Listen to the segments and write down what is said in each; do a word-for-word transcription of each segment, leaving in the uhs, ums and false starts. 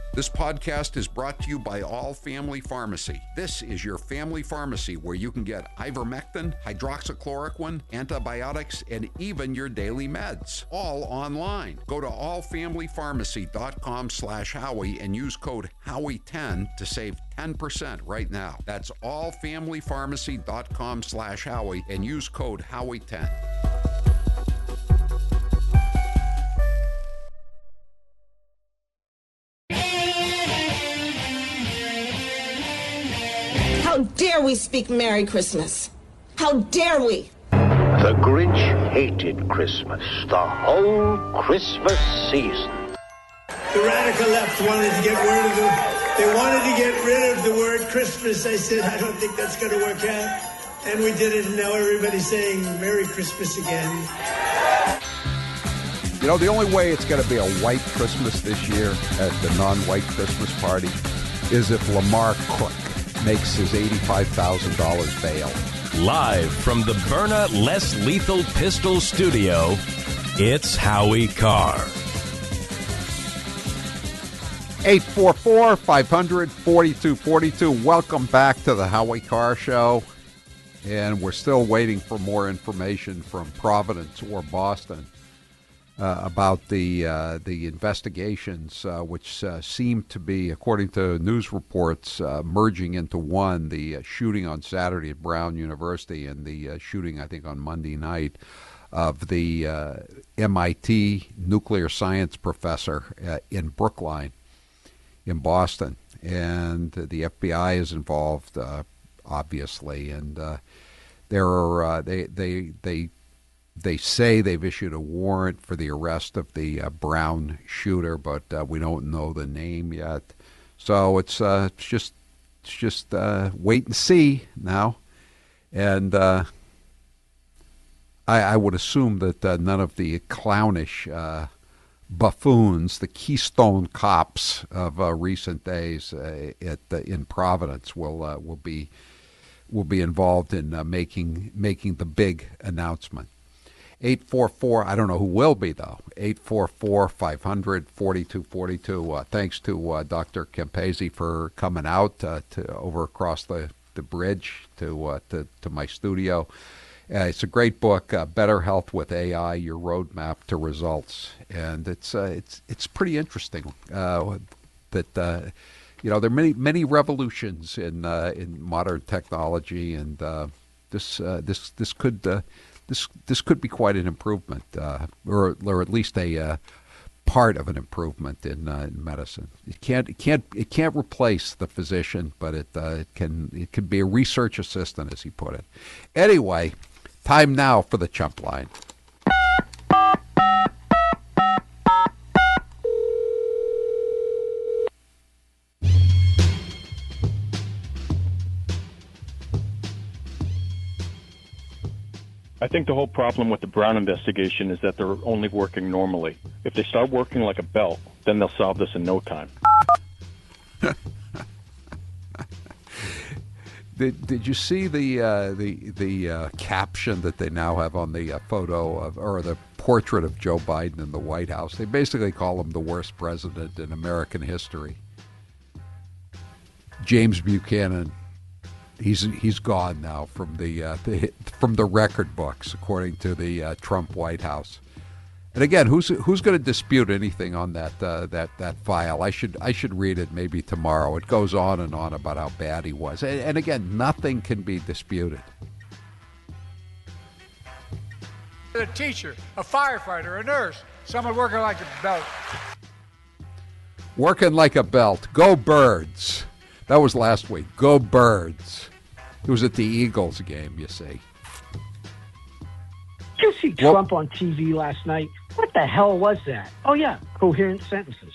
This podcast is brought to you by All Family Pharmacy. This is your family pharmacy where you can get ivermectin, hydroxychloroquine, antibiotics, and even your daily meds. All online. Go to allfamilypharmacy.com slash Howie and use code Howie ten to save ten percent right now. That's allfamilypharmacy.com slash Howie and use code Howie ten. How dare we speak Merry Christmas? How dare we? The Grinch hated Christmas, the whole Christmas season. The radical left wanted to get rid of the, they wanted to get rid of the word Christmas. I said, I don't think that's going to work out. And we did it, and now everybody's saying Merry Christmas again. You know, the only way it's going to be a white Christmas this year at the non-white Christmas party is if Lamar Cook makes his eighty-five thousand dollars bail. Live from the Byrna Less Lethal Pistol Studio, it's Howie Carr. eight four four, five hundred, forty-two forty-two. Welcome back to the Howie Carr Show. And we're still waiting for more information from Providence or Boston uh, about the uh, the investigations, uh, which uh, seem to be, according to news reports, uh, merging into one. The uh, shooting on Saturday at Brown University and the uh, shooting, I think, on Monday night of the uh, M I T nuclear science professor uh, in Brookline in Boston. And uh, the F B I is involved, uh, obviously, and uh, there are uh, they they they. They say they've issued a warrant for the arrest of the uh, Brown shooter, but uh, we don't know the name yet. So it's uh, it's just it's just uh, wait and see now. And uh, I, I would assume that uh, none of the clownish uh, buffoons, the Keystone Cops of uh, recent days uh, at uh, in Providence, will uh, will be will be involved in uh, making making the big announcement. eight four four, I don't know who will be, though. eight four four, five hundred, forty-two forty-two. Uh, thanks to uh, Doctor Campese for coming out uh, to over across the, the bridge to, uh, to to my studio. Uh, it's a great book, uh, Better Health with A I: Your Roadmap to Results, and it's uh, it's it's pretty interesting. Uh, that uh, you know there are many many revolutions in uh, in modern technology, and uh, this uh, this this could. Uh, This this could be quite an improvement, uh, or or at least a uh, part of an improvement in, uh, in medicine. It can't it can't it can't replace the physician, but it uh, it can it can be a research assistant, as he put it. Anyway, time now for the chump line. I think the whole problem with the Brown investigation is that they're only working normally. If they start working like a belt, then they'll solve this in no time. Did Did you see the uh, the the uh, caption that they now have on the uh, photo of, or the portrait of Joe Biden in the White House? They basically call him the worst president in American history. James Buchanan. He's he's gone now from the, uh, the from the record books, according to the uh, Trump White House. And again, who's who's going to dispute anything on that uh, that that file? I should I should read it maybe tomorrow. It goes on and on about how bad he was, and, and again, nothing can be disputed. A teacher, a firefighter, a nurse, someone working like a belt. Working like a belt. Go Birds. That was last week. Go Birds. It was at the Eagles game, you see. Did you see Trump on T V last night? What the hell was that? Oh, yeah, coherent sentences.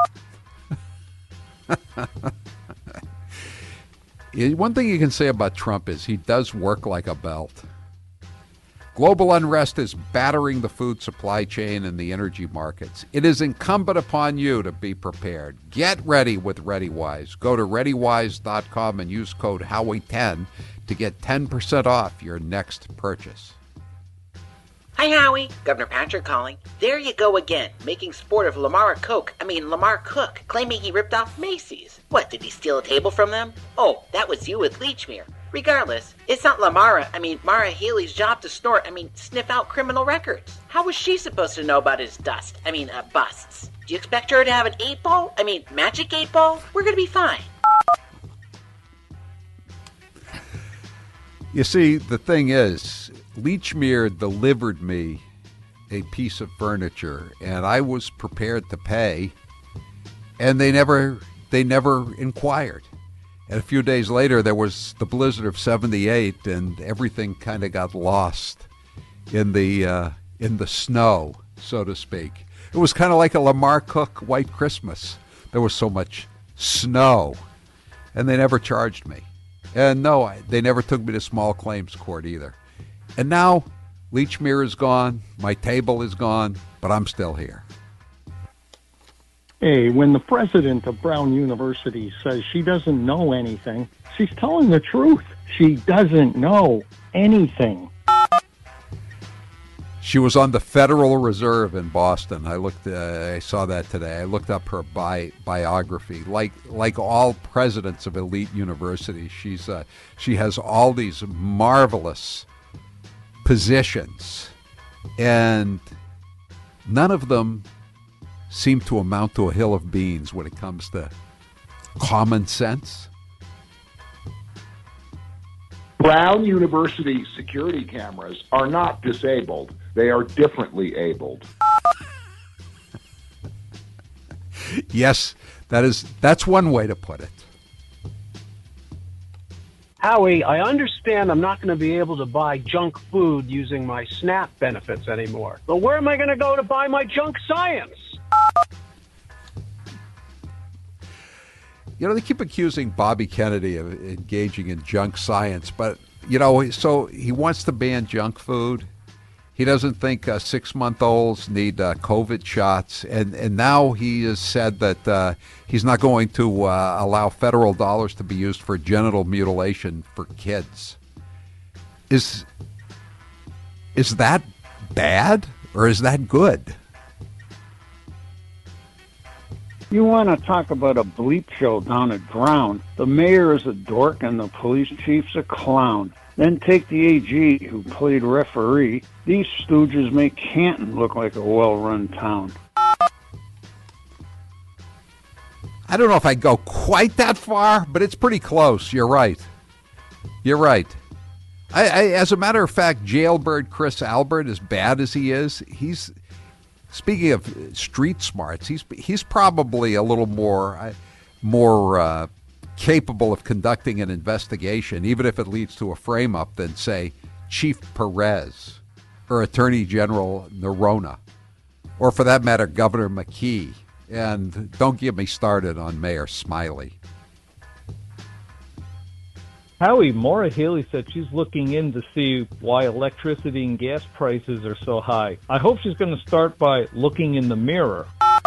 One thing you can say about Trump is he does work like a belt. Global unrest is battering the food supply chain and the energy markets. It is incumbent upon you to be prepared. Get ready with ReadyWise. Go to ready wise dot com and use code Howie ten to get ten percent off your next purchase. Hi, Howie. Governor Patrick calling. There you go again, making sport of Lamar Cook, I mean Lamar Cook, claiming he ripped off Macy's. What, did he steal a table from them? Oh, that was you with Lechmere. Regardless, it's not Lamara, I mean Mara Healey's job to snort, I mean sniff out criminal records. How was she supposed to know about his dust, I mean uh, busts? Do you expect her to have an eight ball? I mean magic eight ball? We're gonna be fine. You see, the thing is, Lechmere delivered me a piece of furniture, and I was prepared to pay, and they never they never inquired. And a few days later, there was the blizzard of seventy-eight, and everything kind of got lost in the uh, in the snow, so to speak. It was kind of like a Lamar Cook White Christmas. There was so much snow, and they never charged me. And no, I, they never took me to small claims court either. And now, Lechmere is gone, my table is gone, but I'm still here. Hey, when the president of Brown University says she doesn't know anything, she's telling the truth. She doesn't know anything. She was on the Federal Reserve in Boston. I looked. Uh, I saw that today. I looked up her bi- biography. Like like all presidents of elite universities, she's uh, she has all these marvelous positions, and none of them seem to amount to a hill of beans when it comes to common sense. Brown University security cameras are not disabled. They are differently abled. Yes, that is that's one way to put it. Howie, I understand I'm not going to be able to buy junk food using my SNAP benefits anymore. But where am I going to go to buy my junk science? You know, they keep accusing Bobby Kennedy of engaging in junk science, but, you know, so he wants to ban junk food. He doesn't think uh, six-month-olds need uh, COVID shots, and, and now he has said that uh, he's not going to uh, allow federal dollars to be used for genital mutilation for kids. Is is that bad, or is that good? You want to talk about a bleep show down at Brown? The mayor is a dork and the police chief's a clown. Then take the A G who played referee. These stooges make Canton look like a well-run town. I don't know if I'd go quite that far, but it's pretty close. You're right. You're right. I, I, as a matter of fact, jailbird Chris Albert, as bad as he is, he's... Speaking of street smarts, he's he's probably a little more uh, more uh, capable of conducting an investigation, even if it leads to a frame-up, than, say, Chief Perez or Attorney General Nerona, or for that matter, Governor McKee. And don't get me started on Mayor Smiley. Howie, Maura Healey said she's looking in to see why electricity and gas prices are so high. I hope she's going to start by looking in the mirror.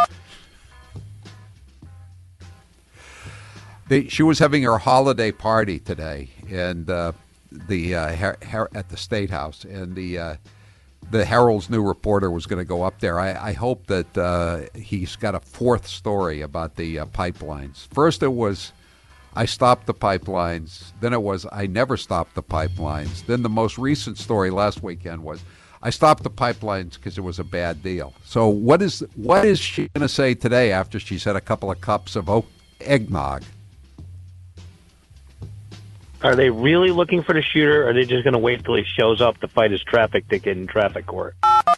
They, she was having her holiday party today, and uh, the uh, her, her, at the State House, and the uh, the Herald's new reporter was going to go up there. I, I hope that uh, he's got a fourth story about the uh, pipelines. First, it was, I stopped the pipelines. Then it was, I never stopped the pipelines. Then the most recent story last weekend was, I stopped the pipelines because it was a bad deal. So what is what is she going to say today after she's had a couple of cups of oak eggnog? Are they really looking for the shooter, or are they just going to wait till he shows up to fight his traffic ticket in traffic court?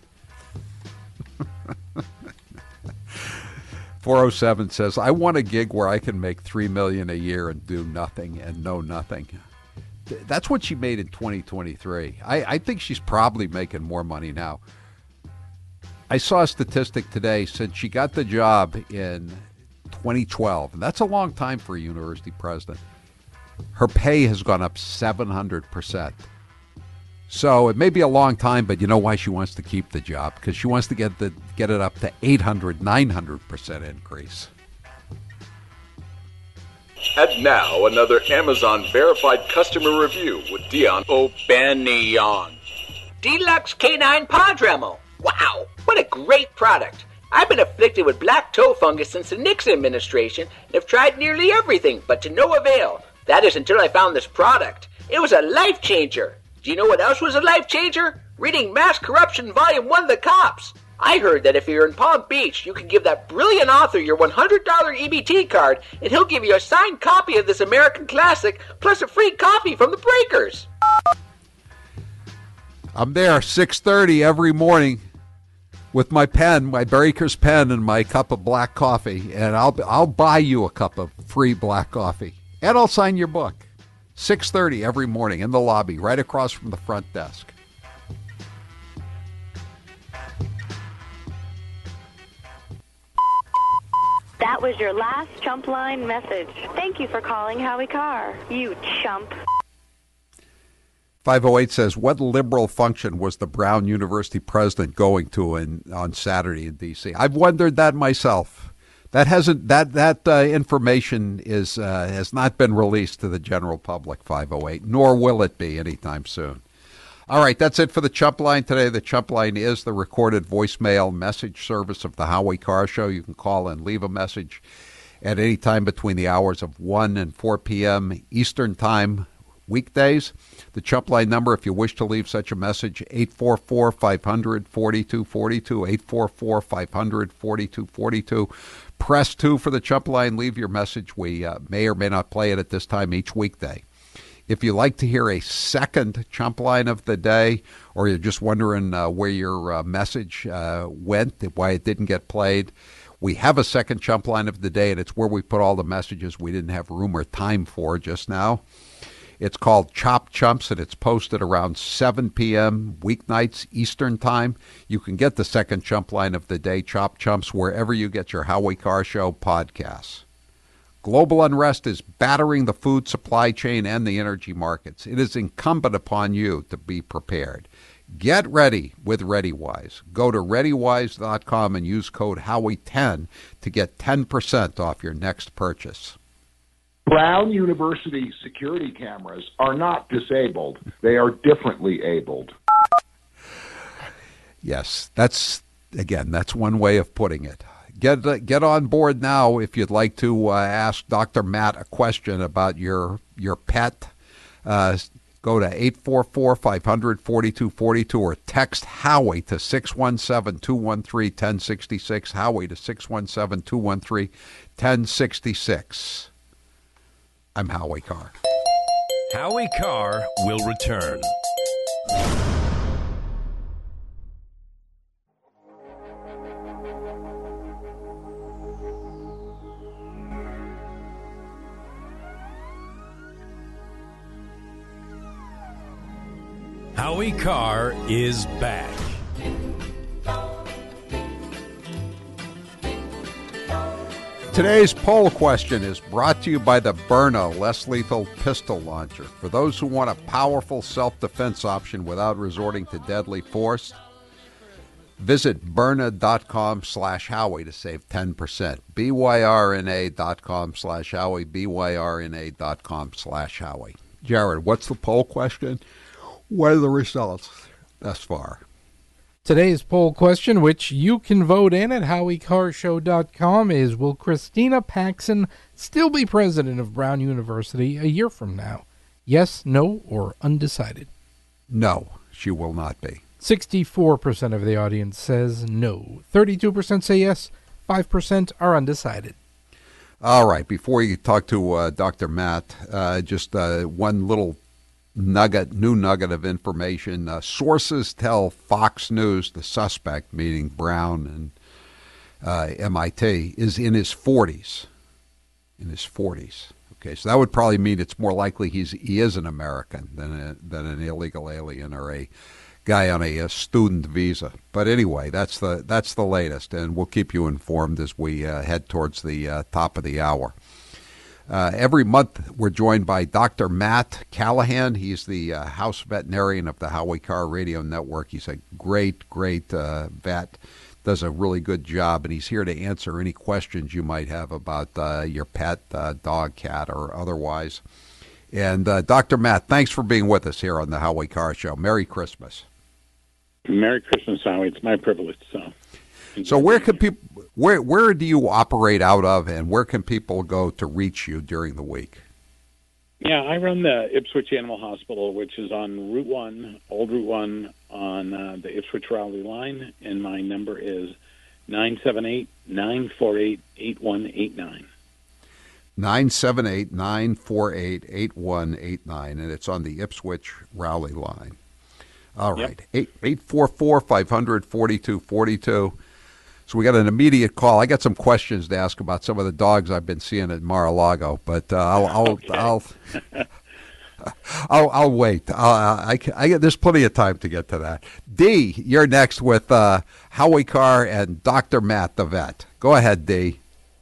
four oh seven says, I want a gig where I can make three million dollars a year and do nothing and know nothing. That's what she made in twenty twenty-three. I, I think she's probably making more money now. I saw a statistic today since she got the job in twenty twelve, and that's a long time for a university president. Her pay has gone up seven hundred percent. So it may be a long time, but you know why she wants to keep the job? Because she wants to get the get it up to eight hundred, nine hundred percent increase. And now another Amazon verified customer review with Dion O'Banion. Deluxe Canine Paw Dremel. Wow, what a great product. I've been afflicted with black toe fungus since the Nixon administration and have tried nearly everything, but to no avail. That is until I found this product. It was a life changer. Do you know what else was a life changer? Reading Mass Corruption Volume one of The Cops. I heard that if you're in Palm Beach, you can give that brilliant author your one hundred dollars E B T card, and he'll give you a signed copy of this American classic, plus a free coffee from the Breakers. I'm there six thirty every morning with my pen, my Breakers pen, and my cup of black coffee, and I'll I'll buy you a cup of free black coffee, and I'll sign your book. six thirty every morning in the lobby, right across from the front desk. That was your last chump line message. Thank you for calling Howie Carr, you chump. five oh eight says, what liberal function was the Brown University president going to in, on Saturday in D C? I've wondered that myself. That hasn't that that uh, information is uh, has not been released to the general public, five oh eight, nor will it be anytime soon. All right, that's it for the Chump Line today. The Chump Line is the recorded voicemail message service of the Howie Carr Show. You can call and leave a message at any time between the hours of one and four p.m. Eastern Time weekdays. The Chump Line number, if you wish to leave such a message, eight four four, five hundred, forty-two forty-two, eight four four, five hundred, forty-two forty-two. Press two for the Chump Line. Leave your message. We uh, may or may not play it at this time each weekday. If you like to hear a second Chump Line of the day, or you're just wondering uh, where your uh, message uh, went, why it didn't get played, we have a second Chump Line of the day, and it's where we put all the messages we didn't have room or time for just now. It's called Chop Chumps, and it's posted around seven p.m. weeknights Eastern Time. You can get the second Chump Line of the day, Chop Chumps, wherever you get your Howie Carr Show podcasts. Global unrest is battering the food supply chain and the energy markets. It is incumbent upon you to be prepared. Get ready with ReadyWise. Go to ready wise dot com and use code Howie ten to get ten percent off your next purchase. Brown University security cameras are not disabled. They are differently abled. Yes, that's, again, that's one way of putting it. Get uh, get on board now if you'd like to uh, ask Doctor Matt a question about your your pet. Uh, go to eight four four, five hundred, forty-two forty-two or text Howie to six one seven, two one three, one oh six six. Howie to six one seven, two one three, one oh six six. I'm Howie Carr. Howie Carr will return. Howie Carr is back. Today's poll question is brought to you by the Byrna Less Lethal Pistol Launcher. For those who want a powerful self-defense option without resorting to deadly force, visit Byrna.com slash Howie to save ten percent. B-Y-R-N-A dot com slash Howie, B-Y-R-N-A dot com slash Howie. Jared, what's the poll question? What are the results thus far? Today's poll question, which you can vote in at Howie Carr Show dot com, is will Christina Paxson still be president of Brown University a year from now? Yes, no, or undecided? No, she will not be. sixty-four percent of the audience says no. thirty-two percent say yes. five percent are undecided. All right. Before you talk to uh, Doctor Matt, uh, just uh, one little nugget, new nugget of information. Uh, sources tell Fox News the suspect, meaning Brown and uh, M I T, is in his forties. In his forties. Okay, so that would probably mean it's more likely he's he is an American than a, than an illegal alien or a guy on a, a student visa. But anyway, that's the that's the latest, and we'll keep you informed as we uh, head towards the uh, top of the hour. Uh, every month, we're joined by Doctor Matt Callahan. He's the uh, House veterinarian of the Howie Carr Radio Network. He's a great, great uh, vet, does a really good job, and he's here to answer any questions you might have about uh, your pet, uh, dog, cat, or otherwise. And uh, Doctor Matt, thanks for being with us here on the Howie Carr Show. Merry Christmas. Merry Christmas, Howie. It's my privilege. So, so where can people? Where where do you operate out of, and where can people go to reach you during the week? Yeah, I run the Ipswich Animal Hospital, which is on Route One, Old Route One, on uh, the Ipswich Raleigh line, and my number is nine seven eight, nine four eight, eight one eight nine. nine seven eight, nine four eight, eight one eight nine, and it's on the Ipswich Raleigh line. All right, yep. eight four four, five hundred, forty-two forty-two. So we got an immediate call. I got some questions to ask about some of the dogs I've been seeing at Mar-a-Lago, but uh, I'll I'll, okay. I'll I'll I'll wait. I'll, I I get there's plenty of time to get to that. D, you're next with uh, Howie Carr and Doctor Matt the vet. Go ahead, D.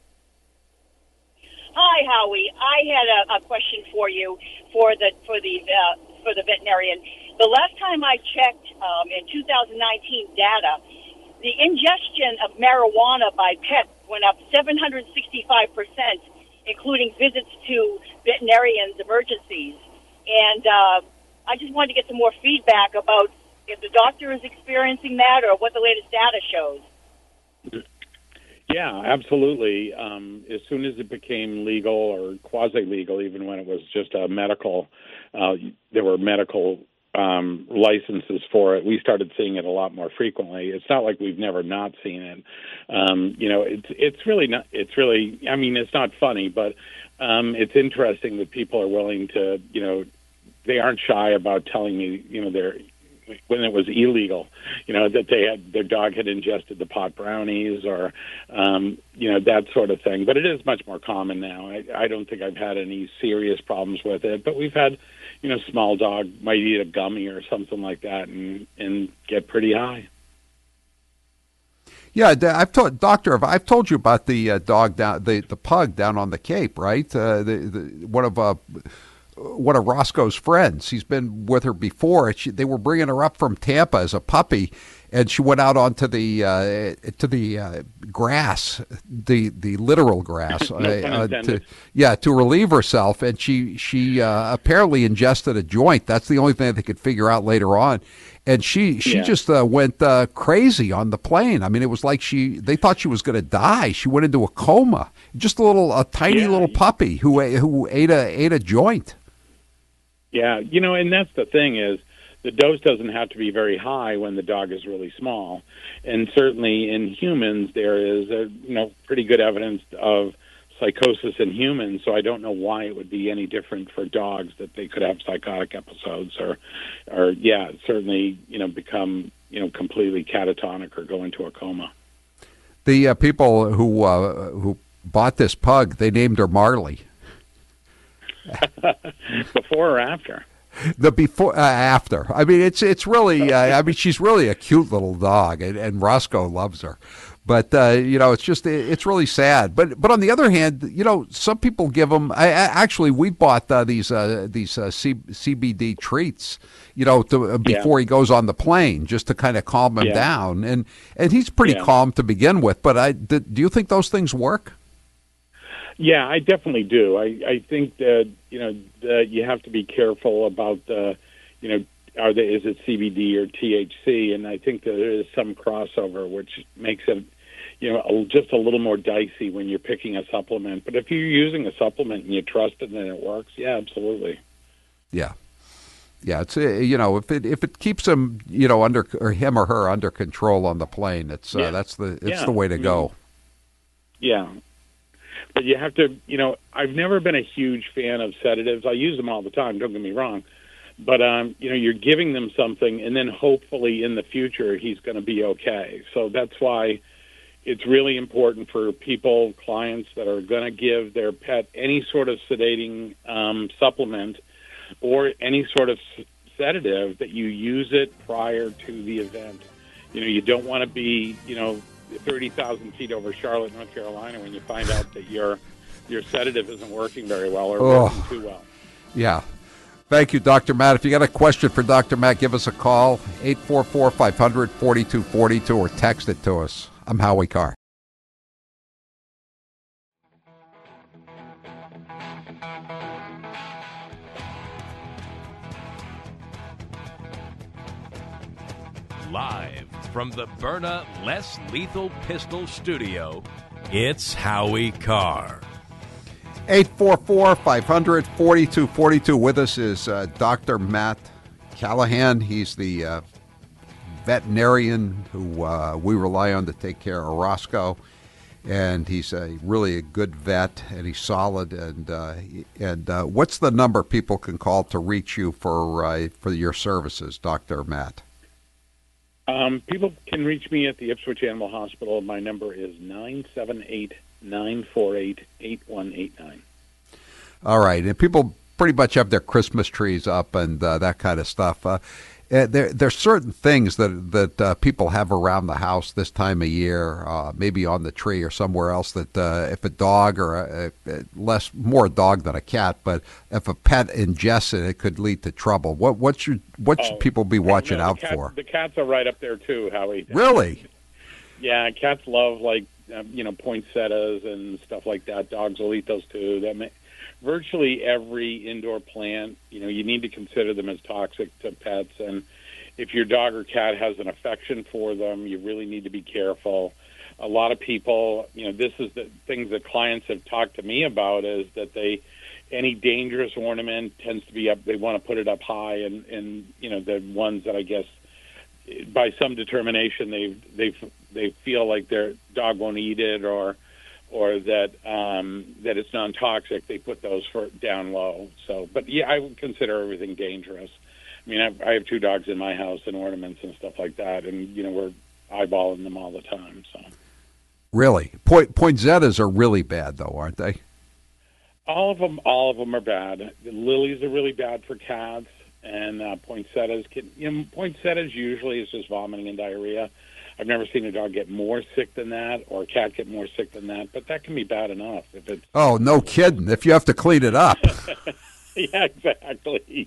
Hi, Howie. I had a, a question for you for the for the uh, for the veterinarian. The last time I checked, um, in two thousand nineteen data, the ingestion of marijuana by pets went up seven hundred sixty-five percent, including visits to veterinarians' emergencies. And uh, I just wanted to get some more feedback about if the doctor is experiencing that or what the latest data shows. Yeah, absolutely. Um, as soon as it became legal or quasi-legal, even when it was just a medical, uh, there were medical um, licenses for it, we started seeing it a lot more frequently. It's not like we've never not seen it. Um, you know, it's it's really not. It's really. I mean, it's not funny, but um, it's interesting that people are willing to. You know, they aren't shy about telling me. You know, they're. When it was illegal, you know, that they had their dog had ingested the pot brownies or, um, you know, that sort of thing. But it is much more common now. I, I don't think I've had any serious problems with it. But we've had, you know, small dog might eat a gummy or something like that and, and get pretty high. Yeah, I've told Doctor. I've told you about the uh, dog down, the the pug down on the Cape, right? Uh, the, the one of uh, one of Roscoe's friends. He's been with her before. She, they were bringing her up from Tampa as a puppy, and she went out onto the uh, to the uh, grass, the the literal grass, no uh, to, yeah, to relieve herself. And she she uh, apparently ingested a joint. That's the only thing they could figure out later on. And she she yeah. just uh, went uh, crazy on the plane. I mean, it was like she they thought she was going to die. She went into a coma. Just a little a tiny yeah. little puppy who who ate a ate a joint. Yeah, you know, and that's the thing is the dose doesn't have to be very high when the dog is really small. And certainly in humans, there is, a, you know, pretty good evidence of psychosis in humans, so I don't know why it would be any different for dogs that they could have psychotic episodes or, or yeah, certainly, you know, become, you know, completely catatonic or go into a coma. The uh, people who uh, who bought this pug, they named her Marley. Before or after? The before uh, after. I mean, it's it's really. Uh, I mean, she's really a cute little dog, and, and Roscoe loves her. But uh, you know, it's just it's really sad. But but on the other hand, you know, some people give them. I, I actually we bought uh, these uh, these uh, C, CBD treats. You know, to, uh, before yeah. he goes on the plane, just to kind of calm him yeah. down. And and he's pretty yeah. calm to begin with. But I do you think those things work? Yeah, I definitely do. I, I think that, you know, that you have to be careful about, the, you know, are they, is it C B D or T H C? And I think that there is some crossover, which makes it, you know, just a little more dicey when you're picking a supplement. But if you're using a supplement and you trust it and it works, yeah, absolutely. Yeah. Yeah, it's, you know, if it if it keeps him, you know, under, or him or her under control on the plane, it's yeah. uh, that's the it's yeah. the way to go. Yeah. But you have to, you know, I've never been a huge fan of sedatives. I use them all the time, don't get me wrong. But, um, you know, you're giving them something, and then hopefully in the future he's going to be okay. So that's why it's really important for people, clients that are going to give their pet any sort of sedating um, supplement or any sort of sedative that you use it prior to the event. You know, you don't want to be, you know, thirty thousand feet over Charlotte, North Carolina, when you find out that your your sedative isn't working very well or oh. working too well. Yeah. Thank you, Doctor Matt. If you got a question for Doctor Matt, give us a call, eight four four, five hundred, forty-two forty-two, or text it to us. I'm Howie Carr. Live from the Byrna Less Lethal Pistol Studio, it's Howie Carr. eight four four, five hundred, forty-two forty-two. With us is uh, Doctor Matt Callahan. He's the uh, veterinarian who uh, we rely on to take care of Roscoe. And he's a really a good vet, and he's solid. And uh, and uh, what's the number people can call to reach you for uh, for your services, Doctor Matt? Um, people can reach me at the Ipswich Animal Hospital. My number is nine seven eight, nine four eight, eight one eight nine. All right, and people pretty much have their Christmas trees up and uh, that kind of stuff. Uh, Uh, there, there's certain things that that uh, people have around the house this time of year, uh, maybe on the tree or somewhere else. That uh, if a dog or a, a less more a dog than a cat, but if a pet ingests it, it could lead to trouble. What what should what should Oh, people be watching no, the out cat- for? The cats are right up there too, Howie. Really? Yeah, cats love like um, you know poinsettias and stuff like that. Dogs will eat those too. That may, virtually every indoor plant, you know, you need to consider them as toxic to pets. And if your dog or cat has an affection for them, you really need to be careful. A lot of people, you know, this is the things that clients have talked to me about is that they, any dangerous ornament tends to be up, they want to put it up high. And, and you know, the ones that I guess by some determination they they they feel like their dog won't eat it or or that um, that it's non-toxic, they put those for down low. So, but yeah, I would consider everything dangerous. I mean, I, I have two dogs in my house and ornaments and stuff like that, and you know we're eyeballing them all the time. So, Really, Point, poinsettias are really bad, though, aren't they? all of them, all of them are bad. The lilies are really bad for cats, and uh, poinsettias can. You know, poinsettias usually is just vomiting and diarrhea. I've never seen a dog get more sick than that, or a cat get more sick than that. But that can be bad enough if it's. Oh, no kidding! If you have to clean it up. Yeah, exactly.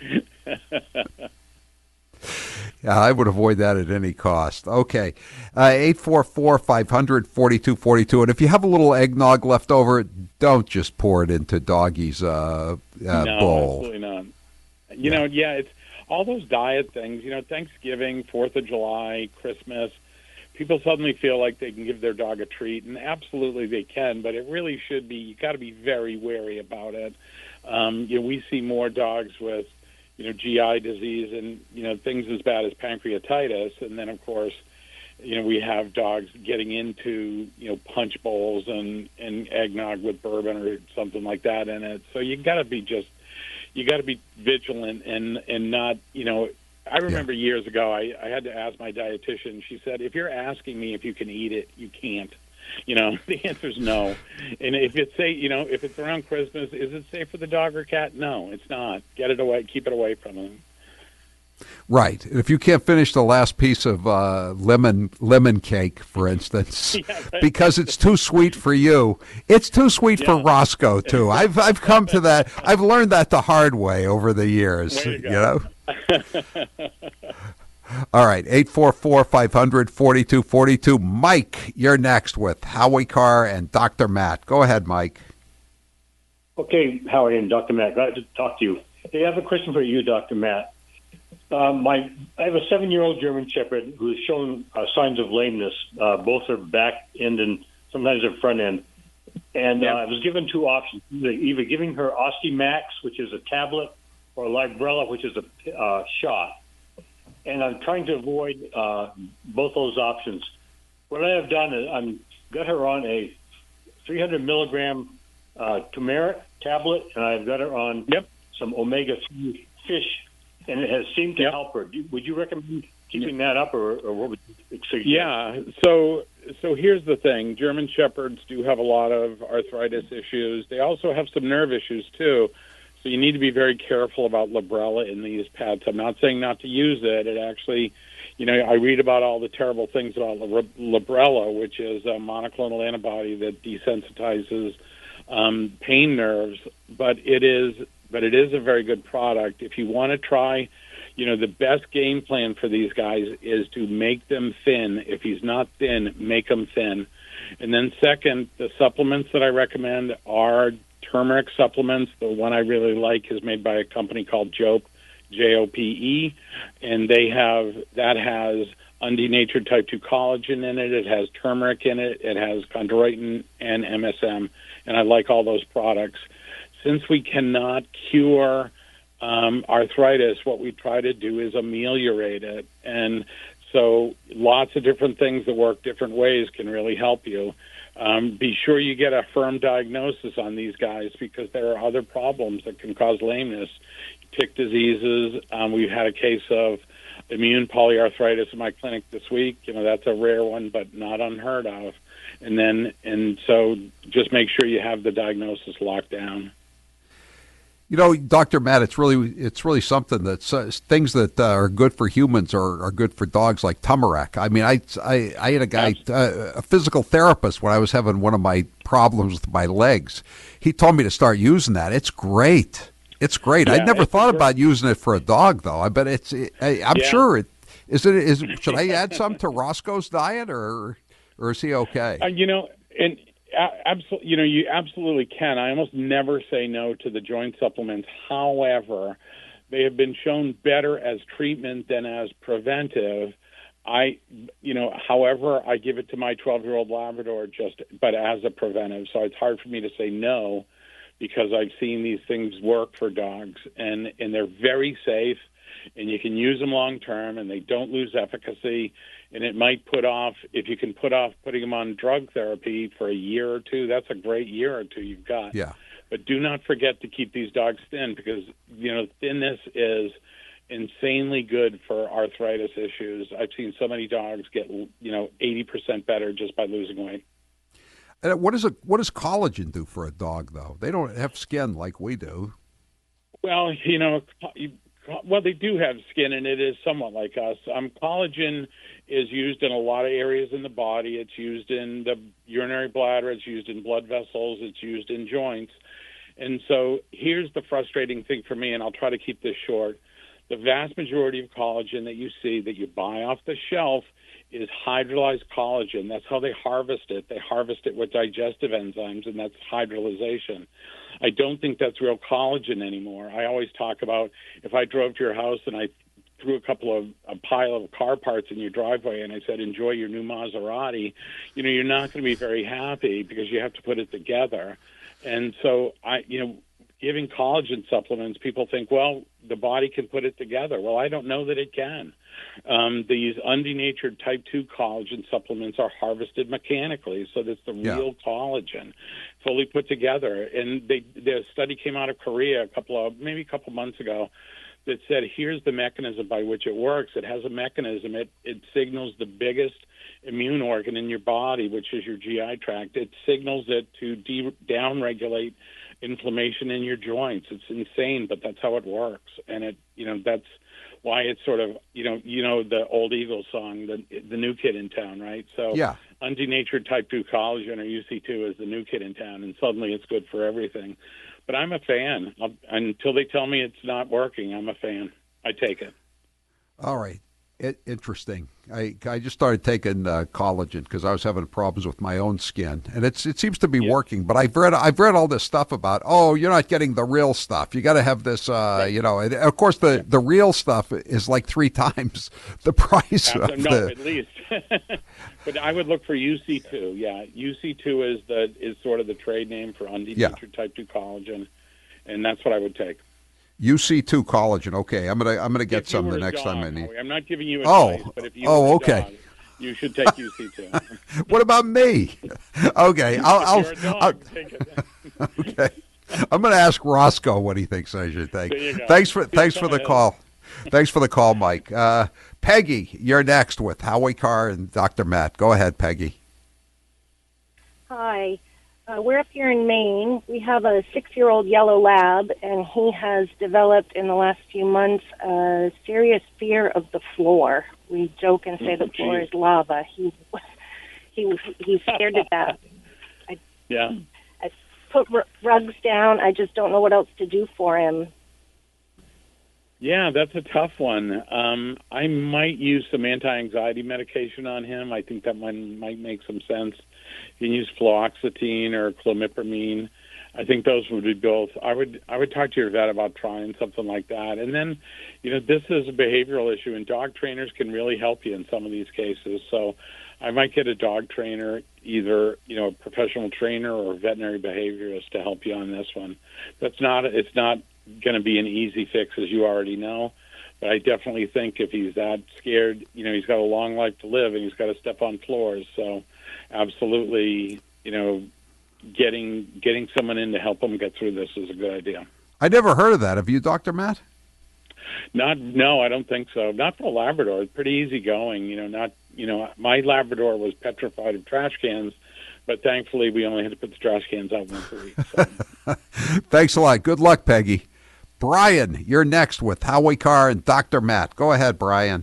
Yeah, I would avoid that at any cost. Okay, uh, eight four four, five hundred, forty-two forty-two. And if you have a little eggnog left over, don't just pour it into Doggy's uh, uh, no, bowl. absolutely not. You know, yeah, it's all those diet things. You know, Thanksgiving, Fourth of July, Christmas. People suddenly feel like they can give their dog a treat, and absolutely they can. But it really should be. You got to be very wary about it. Um, you know, we see more dogs with, you know, G I disease and, you know, things as bad as pancreatitis. And then, of course, you know, we have dogs getting into, you know, punch bowls and, and eggnog with bourbon or something like that in it. So you got to be just, you got to be vigilant and, and not, you know, I remember yeah. years ago, I, I had to ask my dietitian. She said, if you're asking me if you can eat it, you can't. You know, the answer is no. And if it's say, you know, if it's around Christmas, is it safe for the dog or cat? No, it's not. Get it away. Keep it away from them. Right. If you can't finish the last piece of uh, lemon lemon cake, for instance, yeah, right. because it's too sweet for you, it's too sweet yeah. for Roscoe too. I've I've come to that. I've learned that the hard way over the years. You, you know. All right, eight four four, five hundred, forty-two forty-two. Mike, you're next with Howie Carr and Doctor Matt. Go ahead, Mike. Okay, Howie and Doctor Matt, glad to talk to you. Hey, I have a question for you, Doctor Matt. Uh, my, I have a seven-year-old German Shepherd who has shown uh, signs of lameness, uh, both her back end and sometimes her front end. And yeah. uh, I was given two options, either giving her Osteomax, which is a tablet, or Librela, which is a uh, shot. And I'm trying to avoid uh, both those options. What I have done is I'm got her on a three hundred milligram uh, turmeric tablet, and I've got her on yep. some omega three fish, and it has seemed to yep. help her. Would you recommend keeping that up, or, or what would you suggest? Yeah. So, so here's the thing: German Shepherds do have a lot of arthritis issues. They also have some nerve issues too. So you need to be very careful about Librela in these pets. I'm not saying not to use it. It actually, you know, I read about all the terrible things about Librela, which is a monoclonal antibody that desensitizes um, pain nerves. But it is, but it is a very good product. If you want to try, you know, the best game plan for these guys is to make them thin. If he's not thin, make him thin. And then second, the supplements that I recommend are turmeric supplements. The one I really like is made by a company called Jope, J O P E, and they have that has undenatured type two collagen in it. It has turmeric in it. It has chondroitin and M S M, and I like all those products. Since we cannot cure um, arthritis, what we try to do is ameliorate it, and so lots of different things that work different ways can really help you. Um, be sure you get a firm diagnosis on these guys because there are other problems that can cause lameness. Tick diseases. Um, we've had a case of immune polyarthritis in my clinic this week. You know, that's a rare one, but not unheard of. And then, and so just make sure you have the diagnosis locked down. You know, Doctor Matt, it's really it's really something that uh, things that uh, are good for humans are, are good for dogs, like turmeric. I mean, I, I, I had a guy, uh, a physical therapist, when I was having one of my problems with my legs. He told me to start using that. It's great. It's great. Yeah, I'd never thought great. about using it for a dog, though. I bet it's. I, I'm Yeah. sure it is. It is. Should I add some to Roscoe's diet, or or is he okay? Uh, you know, and absolutely, you know, you absolutely can. I almost never say no to the joint supplements. However, they have been shown better as treatment than as preventive. I, you know, however, I give it to my twelve-year-old Labrador just, but as a preventive. So it's hard for me to say no, because I've seen these things work for dogs, and, and they're very safe, and you can use them long term, and they don't lose efficacy. And it might put off, if you can put off putting them on drug therapy for a year or two, that's a great year or two you've got. Yeah. But do not forget to keep these dogs thin, because, you know, thinness is insanely good for arthritis issues. I've seen so many dogs get, you know, eighty percent better just by losing weight. And what does a what does collagen do for a dog, though? They don't have skin like we do. Well, you know, well, they do have skin, and it is somewhat like us. Um, collagen is used in a lot of areas in the body. It's used in the urinary bladder. It's used in blood vessels. It's used in joints. And so here's the frustrating thing for me, and I'll try to keep this short. The vast majority of collagen that you see that you buy off the shelf is hydrolyzed collagen. That's how they harvest it. They harvest it with digestive enzymes, and that's hydrolyzation. I don't think that's real collagen anymore. I always talk about if I drove to your house and I threw a couple of a pile of car parts in your driveway and I said, enjoy your new Maserati, you know, you're not going to be very happy because you have to put it together. And so I, you know, giving collagen supplements, people think, well, the body can put it together. Well, I don't know that it can. Um, these undenatured type two collagen supplements are harvested mechanically, so that's the Yeah. real collagen, fully put together. And they, the study came out of Korea a couple of, maybe a couple months ago, that said, here's the mechanism by which it works. It has a mechanism. It, it signals the biggest immune organ in your body, which is your G I tract. It signals it to de- downregulate inflammation in your joints. It's insane, but that's how it works. And it, you know, that's why it's sort of, you know, you know the old Eagles song, the the new kid in town, right? So Yeah. undenatured type two collagen, or U C two, is the new kid in town, and suddenly it's good for everything. But I'm a fan. I'll, until they tell me it's not working, I'm a fan. I take it. All right. It, interesting. I I just started taking uh, collagen because I was having problems with my own skin, and it's it seems to be Yeah. working. But I've read I've read all this stuff about, oh, you're not getting the real stuff. You got to have this, uh, you know. And of course, the, the real stuff is like three times the price Absolutely. of No, the. at least. But I would look for U C two. Yeah, U C two is the is sort of the trade name for undenatured type two collagen, and that's what I would take. U C two collagen. Okay, I'm gonna I'm gonna get If you some were the a next dog, time I need. Howie, I'm not giving you Oh. advice, but if you Oh, were a okay. dog, you should take U C two. What about me? Okay, I'll. If I'll, you're a dog, I'll take it. okay, I'm going to ask Roscoe what he thinks I should take. There you go. Thanks for Keep thanks for coming the in. call. Thanks for the call, Mike. Uh, Peggy, you're next with Howie Carr and Doctor Matt. Go ahead, Peggy. Hi. Uh, we're up here in Maine. We have a six-year-old yellow lab, and he has developed in the last few months a serious fear of the floor. We joke and say the floor is lava. He he he's scared to death. I, Yeah. I put r- rugs down. I just don't know what else to do for him. Yeah, that's a tough one. Um, I might use some anti-anxiety medication on him. I think that might might make some sense. You can use fluoxetine or clomipramine. I think those would be both. I would I would talk to your vet about trying something like that. And then, you know, this is a behavioral issue, and dog trainers can really help you in some of these cases. So I might get a dog trainer, either, you know, a professional trainer or a veterinary behaviorist to help you on this one. That's not, it's not going to be an easy fix, as you already know. But I definitely think if he's that scared, you know, he's got a long life to live and he's got to step on floors. So absolutely, you know, getting getting someone in to help him get through this is a good idea. I never heard of that. Have you, Doctor Matt? Not, no, I don't think so. Not for a Labrador. It's pretty easy going. You know, not, you know, my Labrador was petrified of trash cans, but thankfully we only had to put the trash cans out once a week. So. Thanks a lot. Good luck, Peggy. Brian, you're next with Howie Carr and Doctor Matt. Go ahead, Brian.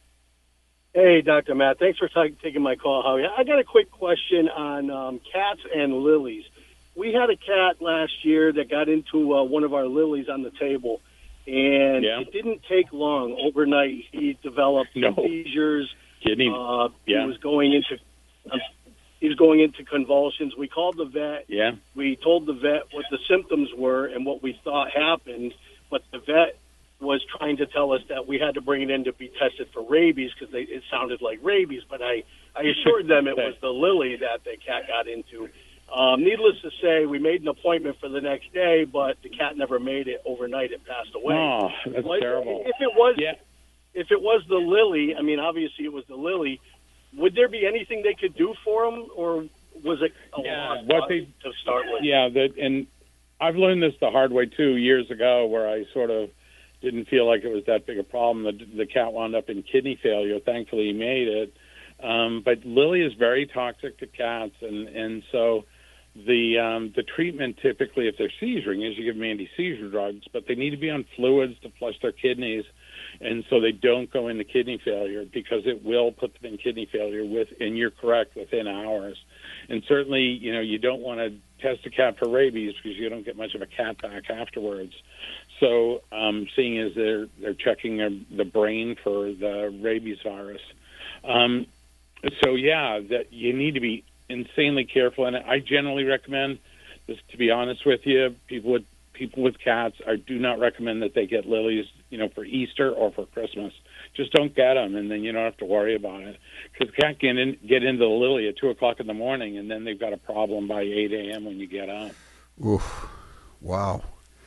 Hey, Doctor Matt. Thanks for t- taking my call, Howie. I got a quick question on um, cats and lilies. We had a cat last year that got into uh, one of our lilies on the table, and yeah. it didn't take long. Overnight, he developed no. seizures. Kidney. Uh, yeah. He was going into um, he was going into convulsions. We called the vet. Yeah. We told the vet what the symptoms were and what we thought happened, but the vet was trying to tell us that we had to bring it in to be tested for rabies because it sounded like rabies. But I, I assured them it was the lily that the cat got into. Um, needless to say, we made an appointment for the next day, but the cat never made it overnight. It passed away. Oh, that's like, terrible. If it was, yeah. if it was the lily, I mean, obviously it was the lily. Would there be anything they could do for him, or was it a yeah, lot what they, to start with? Yeah, that, and I've learned this the hard way too years ago, where I sort of didn't feel like it was that big a problem. The, the cat wound up in kidney failure. Thankfully, he made it. Um, but Lily is very toxic to cats, and, and so the um, the treatment typically, if they're seizuring, is you give them anti-seizure drugs, but they need to be on fluids to flush their kidneys, and so they don't go into kidney failure because it will put them in kidney failure with, and you're correct, within hours. And certainly, you know, you don't want to test a cat for rabies because you don't get much of a cat back afterwards. So, um, seeing as they're they're checking their, the brain for the rabies virus, um, so yeah, that you need to be insanely careful. And I generally recommend, just to be honest with you, people with people with cats, I do not recommend that they get lilies, you know, for Easter or for Christmas. Just don't get them, and then you don't have to worry about it. Because the cat can in, get into the lily at two o'clock in the morning, and then they've got a problem by eight a.m. when you get up. Oof! Wow.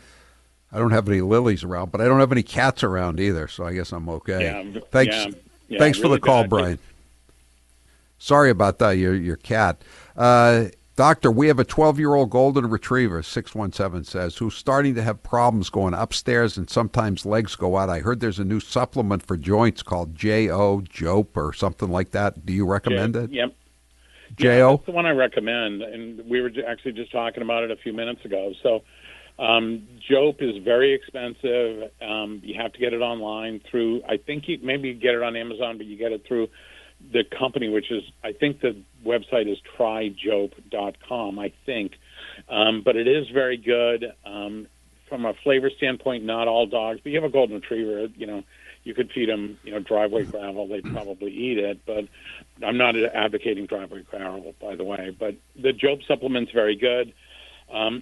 I don't have any lilies around, but I don't have any cats around either, so I guess I'm okay. Yeah, thanks. Yeah, yeah, thanks really for the call, bad. Brian. Sorry about that, your your cat. Uh, Doctor, we have a twelve-year-old golden retriever, six one seven says, who's starting to have problems going upstairs and sometimes legs go out. I heard there's a new supplement for joints called J O, Jope, or something like that. Do you recommend J- it? Yep. J O? Yeah, that's the one I recommend, and we were actually just talking about it a few minutes ago. So um, Jope is very expensive. Um, you have to get it online through, I think you maybe you get it on Amazon, but you get it through the company, which is, I think the website is try jope dot com, I think. Um, but it is very good. Um, from a flavor standpoint, not all dogs, but you have a golden retriever, you know, you could feed them, you know, driveway gravel. They'd probably eat it, but I'm not advocating driveway gravel, by the way. But the Jope supplement's very good. Um,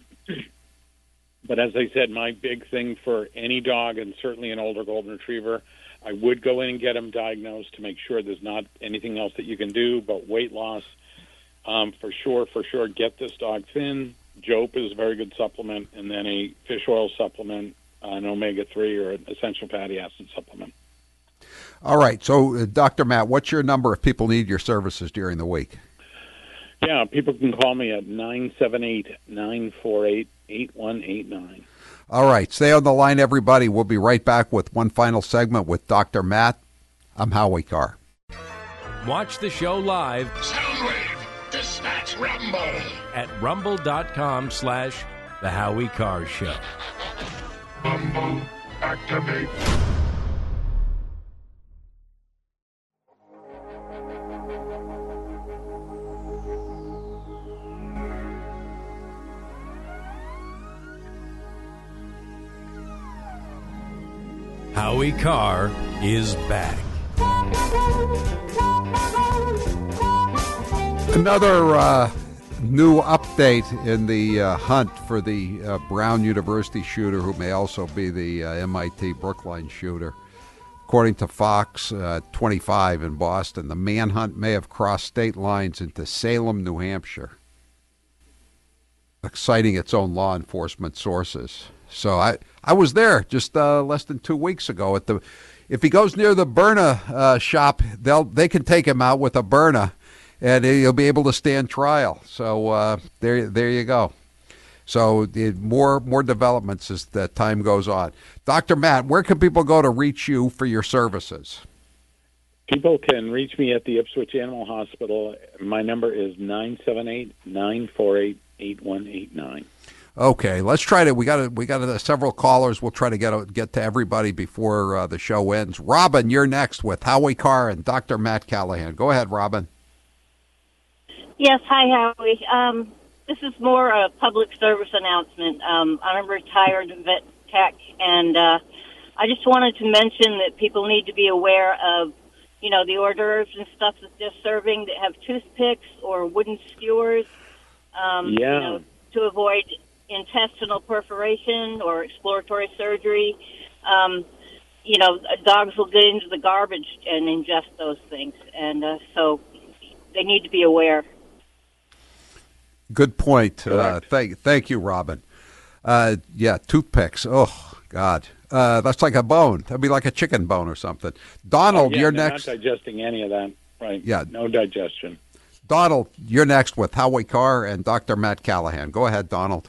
but as I said, my big thing for any dog, and certainly an older golden retriever, I would go in and get them diagnosed to make sure there's not anything else that you can do, but weight loss, um, for sure, for sure, get this dog thin. Jope is a very good supplement, and then a fish oil supplement, uh, an omega three or an essential fatty acid supplement. All right. So, uh, Doctor Matt, what's your number if people need your services during the week? Yeah, people can call me at nine seven eight, nine four eight, eight one eight nine. All right. Stay on the line, everybody. We'll be right back with one final segment with Doctor Matt. I'm Howie Carr. Watch the show live. Soundwave, dispatch Rumble. At rumble.com slash The Howie Carr Show. Rumble, activate. Howie Carr is back. Another uh, new update in the uh, hunt for the uh, Brown University shooter, who may also be the uh, M I T Brookline shooter. According to Fox uh, twenty-five in Boston, the manhunt may have crossed state lines into Salem, New Hampshire, citing its own law enforcement sources. So I, I was there just uh, less than two weeks ago. At the, if he goes near the Byrna uh, shop, they'll they can take him out with a Byrna, and he'll be able to stand trial. So uh, there, there you go. So the, more more developments as the time goes on. Doctor Matt, where can people go to reach you for your services? People can reach me at the Ipswich Animal Hospital. My number is nine seven eight, nine four eight, eight one eight nine. Okay, let's try to. We got we got uh, several callers. We'll try to get get to everybody before uh, the show ends. Robin, you're next with Howie Carr and Doctor Matt Callahan. Go ahead, Robin. Yes, hi, Howie. Um, this is more a public service announcement. Um, I'm a retired vet tech, and uh, I just wanted to mention that people need to be aware of, you know, the hors d'oeuvres and stuff that they're serving that have toothpicks or wooden skewers. Um, Yeah. You know, to avoid intestinal perforation or exploratory surgery. Um, you know, dogs will get into the garbage and ingest those things, and uh, so they need to be aware. Good point. Uh, thank, thank you, Robin. Uh, yeah, toothpicks. Oh, God. Uh, that's like a bone. That'd be like a chicken bone or something. Donald, Oh, yeah, you're they're next. Not digesting any of that. Right. Yeah. No digestion. Donald, you're next with Howie Carr and Doctor Matt Callahan. Go ahead, Donald.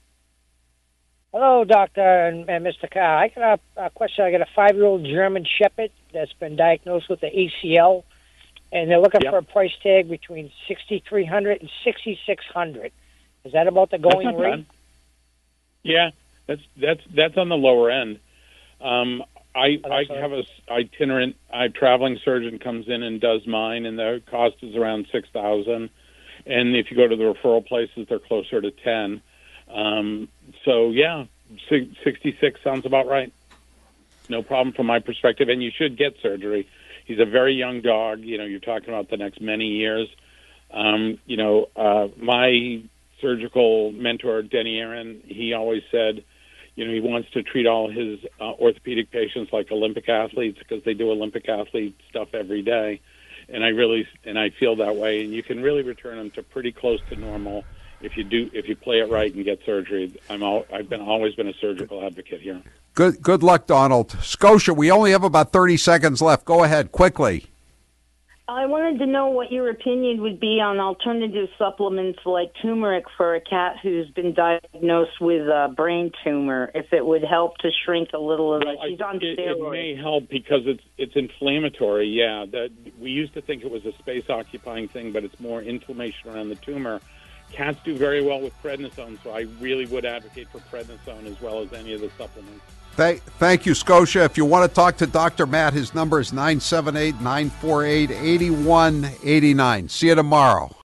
Hello, Doctor and, and Mister Carr. I got a, a question. I got a five-year-old German Shepherd that's been diagnosed with the A C L, and they're looking Yep. for a price tag between sixty-three hundred dollars and sixty-six hundred dollars. Is that about the going That's not rate? bad. Yeah, that's that's that's on the lower end. Um, I I have a s- itinerant, a traveling surgeon comes in and does mine, and the cost is around six thousand. And if you go to the referral places, they're closer to ten. Um, so yeah, si- sixty-six sounds about right. No problem from my perspective, and you should get surgery. He's a very young dog. You know, you're talking about the next many years. Um, you know, uh, my surgical mentor, Denny Aaron, he always said, you know, he wants to treat all his uh, orthopedic patients like Olympic athletes because they do Olympic athlete stuff every day. And I really, and I feel that way. And you can really return them to pretty close to normal if you do, if you play it right and get surgery. I'm all, I've been always been a surgical advocate here. Good good luck, Donald. Scotia, we only have about thirty seconds left. Go ahead, quickly. I wanted to know what your opinion would be on alternative supplements like turmeric for a cat who's been diagnosed with a brain tumor, if it would help to shrink a little of it. Well, She's I on think it, steroids. it may help because it's it's inflammatory. Yeah, that we used to think it was a space occupying thing, but it's more inflammation around the tumor. Cats do very well with prednisone, so I really would advocate for prednisone as well as any of the supplements. Thank, thank you, Scotia. If you want to talk to Doctor Matt, his number is nine seven eight, nine four eight, eight one eight nine. See you tomorrow.